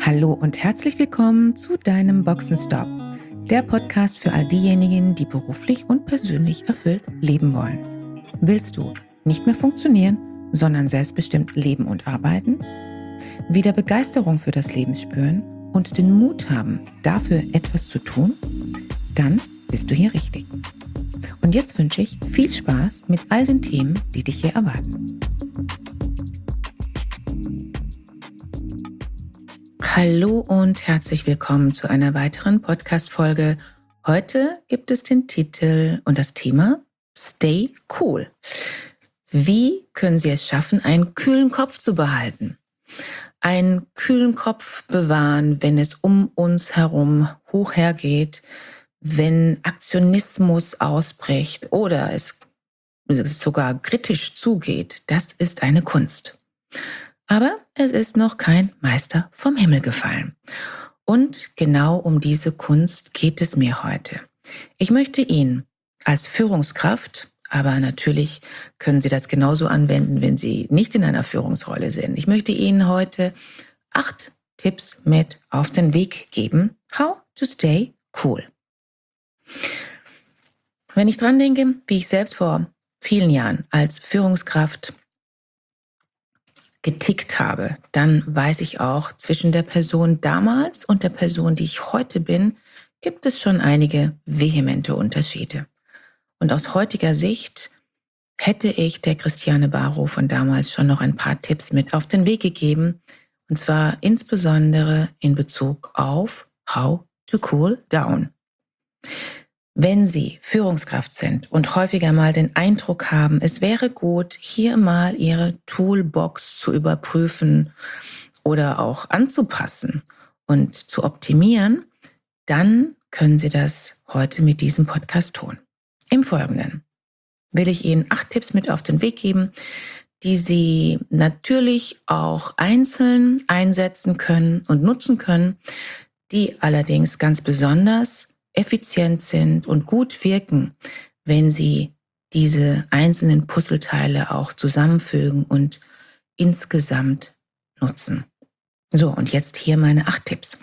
Hallo und herzlich willkommen zu deinem Boxenstopp, der Podcast für all diejenigen, die beruflich und persönlich erfüllt leben wollen. Willst du nicht mehr funktionieren, sondern selbstbestimmt leben und arbeiten? Wieder Begeisterung für das Leben spüren und den Mut haben, dafür etwas zu tun? Dann bist du hier richtig. Und jetzt wünsche ich viel Spaß mit all den Themen, die dich hier erwarten. Hallo und herzlich willkommen zu einer weiteren Podcast-Folge. Heute gibt es den Titel und das Thema Stay Cool. Wie können Sie es schaffen, einen kühlen Kopf zu behalten? Einen kühlen Kopf bewahren, wenn es um uns herum hoch hergeht, wenn Aktionismus ausbricht oder es sogar kritisch zugeht. Das ist eine Kunst. Aber es ist noch kein Meister vom Himmel gefallen. Und genau um diese Kunst geht es mir heute. Ich möchte Ihnen als Führungskraft, aber natürlich können Sie das genauso anwenden, wenn Sie nicht in einer Führungsrolle sind. Ich möchte Ihnen heute 8 Tipps mit auf den Weg geben. How to stay cool. Wenn ich dran denke, wie ich selbst vor vielen Jahren als Führungskraft getickt habe, dann weiß ich auch, zwischen der Person damals und der Person, die ich heute bin, gibt es schon einige vehemente Unterschiede. Und aus heutiger Sicht hätte ich der Christiane Barrow von damals schon noch ein paar Tipps mit auf den Weg gegeben, und zwar insbesondere in Bezug auf How to Cool Down. Wenn Sie Führungskraft sind und häufiger mal den Eindruck haben, es wäre gut, hier mal Ihre Toolbox zu überprüfen oder auch anzupassen und zu optimieren, dann können Sie das heute mit diesem Podcast tun. Im Folgenden will ich Ihnen 8 Tipps mit auf den Weg geben, die Sie natürlich auch einzeln einsetzen können und nutzen können, die allerdings ganz besonders effizient sind und gut wirken, wenn Sie diese einzelnen Puzzleteile auch zusammenfügen und insgesamt nutzen. So, und jetzt hier meine 8 Tipps.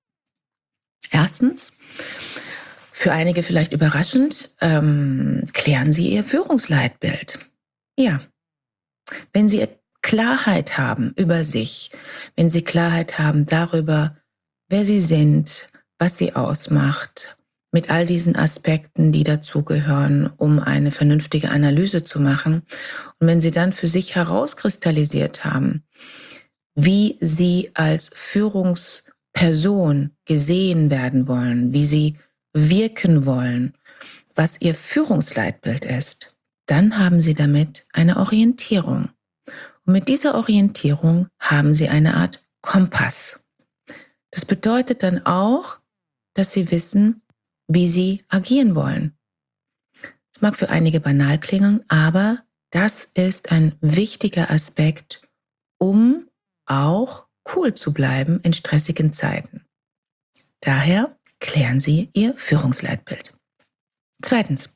Erstens, für einige vielleicht überraschend, klären Sie Ihr Führungsleitbild. Ja, wenn Sie Klarheit haben über sich, wenn Sie Klarheit haben darüber, wer Sie sind, was Sie ausmacht, mit all diesen Aspekten, die dazugehören, um eine vernünftige Analyse zu machen. Und wenn Sie dann für sich herauskristallisiert haben, wie Sie als Führungsperson gesehen werden wollen, wie Sie wirken wollen, was Ihr Führungsleitbild ist, dann haben Sie damit eine Orientierung. Und mit dieser Orientierung haben Sie eine Art Kompass. Das bedeutet dann auch, dass Sie wissen, wie Sie agieren wollen. Es mag für einige banal klingen, aber das ist ein wichtiger Aspekt, um auch cool zu bleiben in stressigen Zeiten. Daher klären Sie Ihr Führungsleitbild. Zweitens,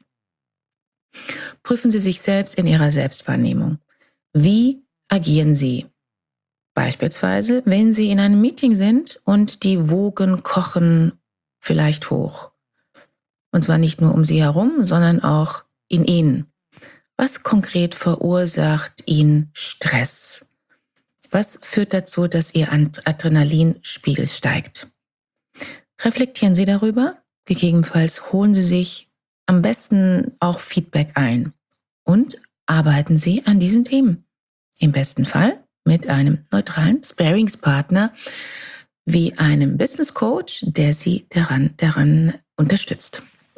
prüfen Sie sich selbst in Ihrer Selbstwahrnehmung. Wie agieren Sie? Beispielsweise, wenn Sie in einem Meeting sind und die Wogen kochen vielleicht hoch. Und zwar nicht nur um Sie herum, sondern auch in Ihnen. Was konkret verursacht Ihnen Stress? Was führt dazu, dass Ihr Adrenalinspiegel steigt? Reflektieren Sie darüber. Gegebenenfalls holen Sie sich am besten auch Feedback ein und arbeiten Sie an diesen Themen. Im besten Fall mit einem neutralen Sparingspartner wie einem Business Coach, der Sie daran unterstützt.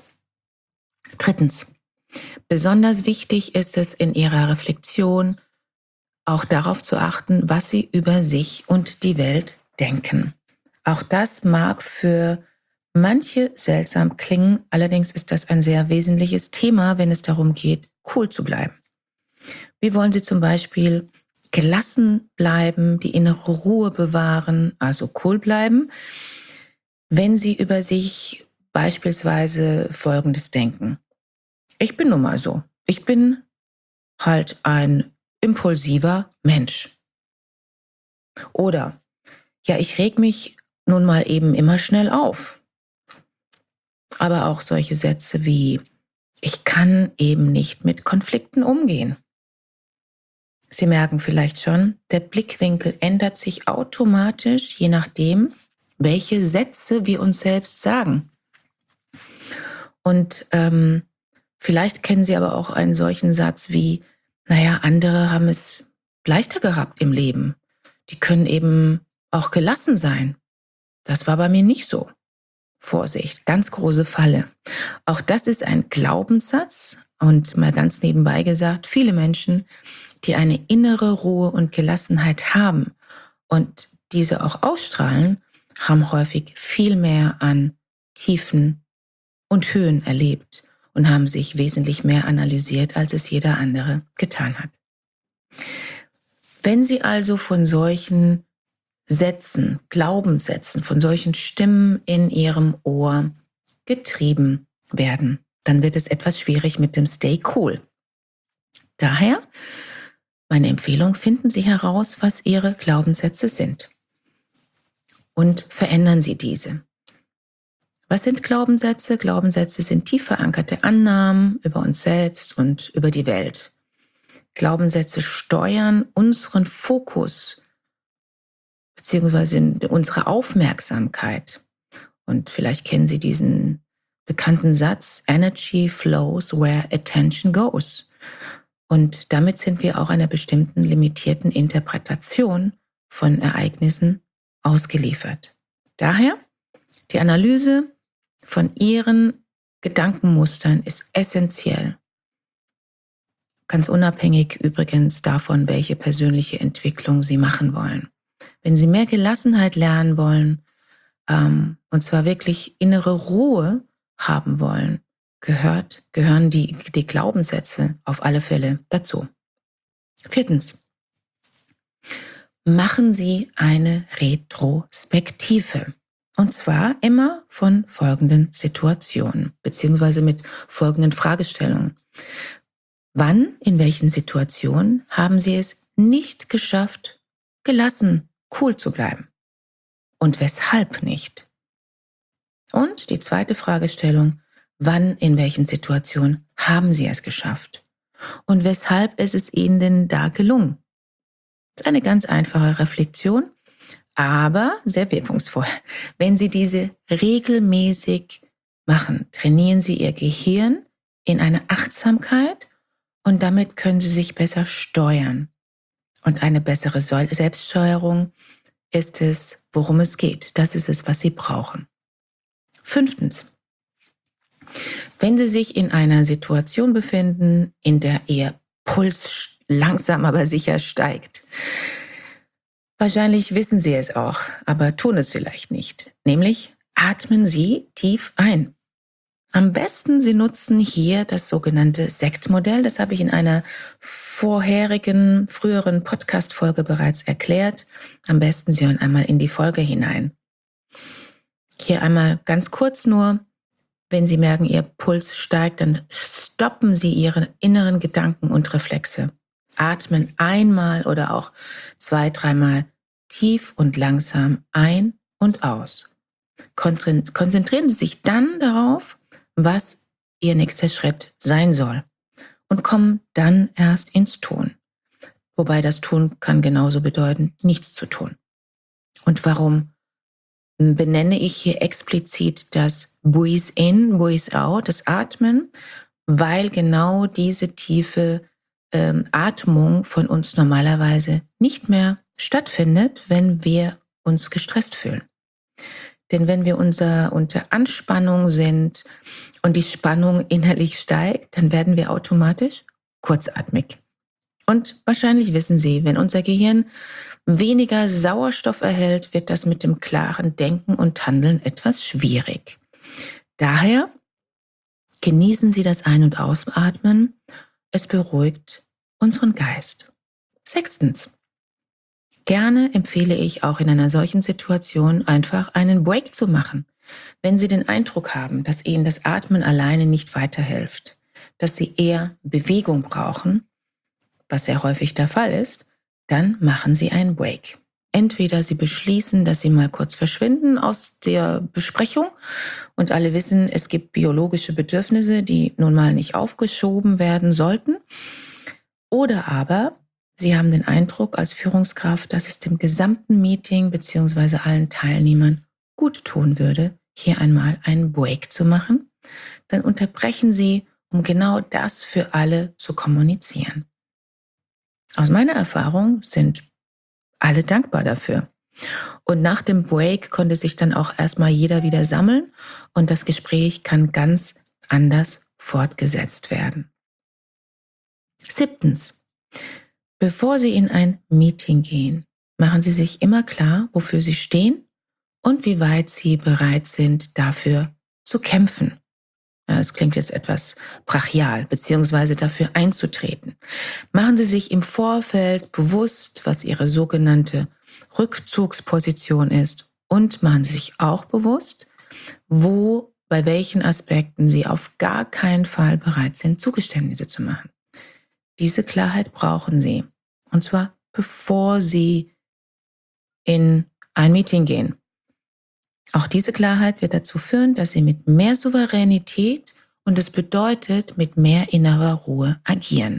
Drittens, besonders wichtig ist es in Ihrer Reflexion auch darauf zu achten, was Sie über sich und die Welt denken. Auch das mag für manche seltsam klingen, allerdings ist das ein sehr wesentliches Thema, wenn es darum geht, cool zu bleiben. Wie wollen Sie zum Beispiel gelassen bleiben, die innere Ruhe bewahren, also cool bleiben, wenn Sie über sich beispielsweise Folgendes denken? Ich bin nun mal so. Ich bin halt ein impulsiver Mensch. Oder Ja, ich reg mich nun mal eben immer schnell auf. Aber auch solche Sätze wie, ich kann eben nicht mit Konflikten umgehen. Sie merken vielleicht schon, der Blickwinkel ändert sich automatisch, je nachdem, welche Sätze wir uns selbst sagen. Und vielleicht kennen Sie aber auch einen solchen Satz wie, naja, andere haben es leichter gehabt im Leben. Die können eben auch gelassen sein. Das war bei mir nicht so. Vorsicht, ganz große Falle. Auch das ist ein Glaubenssatz und mal ganz nebenbei gesagt, viele Menschen, die eine innere Ruhe und Gelassenheit haben und diese auch ausstrahlen, haben häufig viel mehr an Tiefen und Höhen erlebt und haben sich wesentlich mehr analysiert, als es jeder andere getan hat. Wenn Sie also von solchen Sätzen, Glaubenssätzen, von solchen Stimmen in Ihrem Ohr getrieben werden, dann wird es etwas schwierig mit dem Stay Cool. Daher meine Empfehlung, finden Sie heraus, was Ihre Glaubenssätze sind und verändern Sie diese. Was sind Glaubenssätze? Glaubenssätze sind tief verankerte Annahmen über uns selbst und über die Welt. Glaubenssätze steuern unseren Fokus bzw. unsere Aufmerksamkeit. Und vielleicht kennen Sie diesen bekannten Satz, Energy flows where attention goes. Und damit sind wir auch einer bestimmten limitierten Interpretation von Ereignissen ausgeliefert. Daher, die Analyse von Ihren Gedankenmustern ist essentiell. Ganz unabhängig übrigens davon, welche persönliche Entwicklung Sie machen wollen. Wenn Sie mehr Gelassenheit lernen wollen, und zwar wirklich innere Ruhe haben wollen, gehören die Glaubenssätze auf alle Fälle dazu. 4. Machen Sie eine Retrospektive. Und zwar immer von folgenden Situationen, beziehungsweise mit folgenden Fragestellungen. Wann, in welchen Situationen haben Sie es nicht geschafft, gelassen, cool zu bleiben? Und weshalb nicht? Und die zweite Fragestellung, wann, in welchen Situationen haben Sie es geschafft? Und weshalb ist es Ihnen denn da gelungen? Das ist eine ganz einfache Reflexion, aber sehr wirkungsvoll. Wenn Sie diese regelmäßig machen, trainieren Sie Ihr Gehirn in eine Achtsamkeit und damit können Sie sich besser steuern. Und eine bessere Selbststeuerung ist es, worum es geht. Das ist es, was Sie brauchen. 5. Wenn Sie sich in einer Situation befinden, in der Ihr Puls langsam aber sicher steigt, wahrscheinlich wissen Sie es auch, aber tun es vielleicht nicht. Nämlich atmen Sie tief ein. Am besten Sie nutzen hier das sogenannte SECT-Modell. Das habe ich in einer früheren Podcast-Folge bereits erklärt. Am besten Sie hören einmal in die Folge hinein. Hier einmal ganz kurz nur, wenn Sie merken, Ihr Puls steigt, dann stoppen Sie Ihre inneren Gedanken und Reflexe. Atmen einmal oder auch 2-3 Mal tief und langsam ein und aus. Konzentrieren Sie sich dann darauf, was Ihr nächster Schritt sein soll und kommen dann erst ins Tun. Wobei das Tun kann genauso bedeuten, nichts zu tun. Und warum benenne ich hier explizit das Breathe in, Breathe out, das Atmen? Weil genau diese tiefe Atmung von uns normalerweise nicht mehr stattfindet, wenn wir uns gestresst fühlen. Denn wenn wir unter Anspannung sind und die Spannung innerlich steigt, dann werden wir automatisch kurzatmig. Und wahrscheinlich wissen Sie, wenn unser Gehirn weniger Sauerstoff erhält, wird das mit dem klaren Denken und Handeln etwas schwierig. Daher genießen Sie das Ein- und Ausatmen. Es beruhigt unseren Geist. 6. Gerne empfehle ich auch in einer solchen Situation einfach einen Break zu machen. Wenn Sie den Eindruck haben, dass Ihnen das Atmen alleine nicht weiterhilft, dass Sie eher Bewegung brauchen, was sehr häufig der Fall ist, dann machen Sie einen Break. Entweder Sie beschließen, dass Sie mal kurz verschwinden aus der Besprechung und alle wissen, es gibt biologische Bedürfnisse, die nun mal nicht aufgeschoben werden sollten. Oder aber Sie haben den Eindruck als Führungskraft, dass es dem gesamten Meeting bzw. allen Teilnehmern gut tun würde, hier einmal einen Break zu machen. Dann unterbrechen Sie, um genau das für alle zu kommunizieren. Aus meiner Erfahrung sind alle dankbar dafür. Und nach dem Break konnte sich dann auch erstmal jeder wieder sammeln und das Gespräch kann ganz anders fortgesetzt werden. 7. Bevor Sie in ein Meeting gehen, machen Sie sich immer klar, wofür Sie stehen und wie weit Sie bereit sind, dafür zu kämpfen. Ja, das klingt jetzt etwas brachial, beziehungsweise dafür einzutreten. Machen Sie sich im Vorfeld bewusst, was Ihre sogenannte Rückzugsposition ist und machen Sie sich auch bewusst, bei welchen Aspekten Sie auf gar keinen Fall bereit sind, Zugeständnisse zu machen. Diese Klarheit brauchen Sie, und zwar bevor Sie in ein Meeting gehen. Auch diese Klarheit wird dazu führen, dass Sie mit mehr Souveränität und es bedeutet mit mehr innerer Ruhe agieren.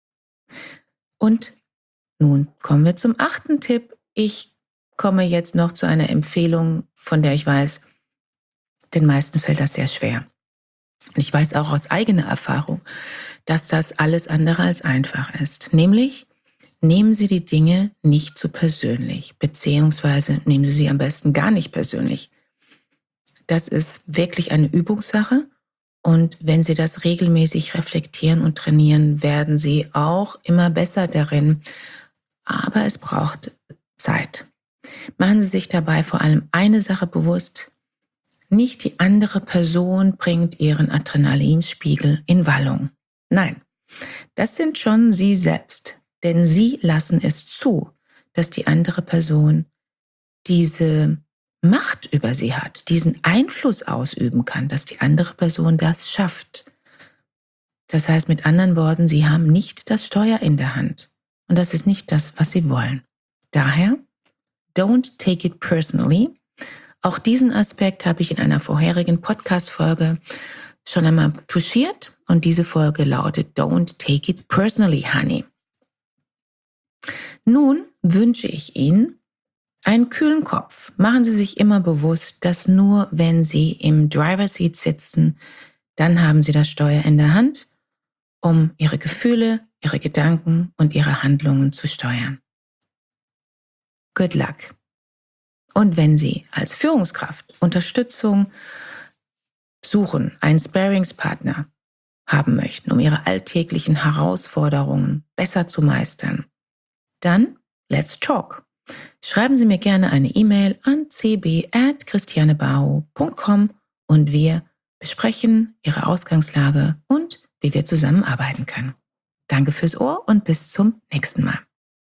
Und nun kommen wir zum 8. Tipp. Ich komme jetzt noch zu einer Empfehlung, von der ich weiß, den meisten fällt das sehr schwer. Ich weiß auch aus eigener Erfahrung, dass das alles andere als einfach ist. Nämlich, nehmen Sie die Dinge nicht zu persönlich, beziehungsweise nehmen Sie sie am besten gar nicht persönlich. Das ist wirklich eine Übungssache und wenn Sie das regelmäßig reflektieren und trainieren, werden Sie auch immer besser darin. Aber es braucht Zeit. Machen Sie sich dabei vor allem eine Sache bewusst: Nicht die andere Person bringt Ihren Adrenalinspiegel in Wallung. Nein, das sind schon Sie selbst. Denn Sie lassen es zu, dass die andere Person diese Macht über Sie hat, diesen Einfluss ausüben kann, dass die andere Person das schafft. Das heißt mit anderen Worten, Sie haben nicht das Steuer in der Hand. Und das ist nicht das, was Sie wollen. Daher, don't take it personally. Auch diesen Aspekt habe ich in einer vorherigen Podcast-Folge schon einmal touchiert. Und diese Folge lautet Don't take it personally, honey. Nun wünsche ich Ihnen einen kühlen Kopf. Machen Sie sich immer bewusst, dass nur wenn Sie im Driver's Seat sitzen, dann haben Sie das Steuer in der Hand, um Ihre Gefühle, Ihre Gedanken und Ihre Handlungen zu steuern. Good luck. Und wenn Sie als Führungskraft Unterstützung suchen, einen Sparingspartner haben möchten, um Ihre alltäglichen Herausforderungen besser zu meistern, dann let's talk. Schreiben Sie mir gerne eine E-Mail an cb@christianebao.com und wir besprechen Ihre Ausgangslage und wie wir zusammenarbeiten können. Danke fürs Ohr und bis zum nächsten Mal.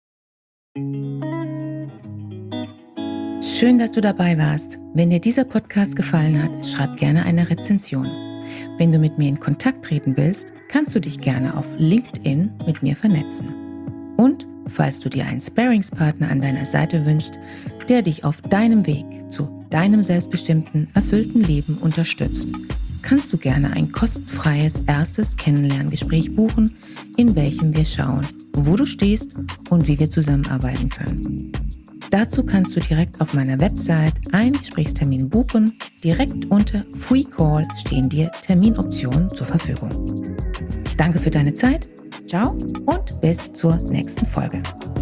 Schön, dass du dabei warst. Wenn dir dieser Podcast gefallen hat, schreib gerne eine Rezension. Wenn du mit mir in Kontakt treten willst, kannst du dich gerne auf LinkedIn mit mir vernetzen. Und falls du dir einen Sparingspartner an deiner Seite wünschst, der dich auf deinem Weg zu deinem selbstbestimmten, erfüllten Leben unterstützt, kannst du gerne ein kostenfreies erstes Kennenlerngespräch buchen, in welchem wir schauen, wo du stehst und wie wir zusammenarbeiten können. Dazu kannst du direkt auf meiner Website einen Gesprächstermin buchen. Direkt unter Free Call stehen dir Terminoptionen zur Verfügung. Danke für deine Zeit. Ciao und bis zur nächsten Folge.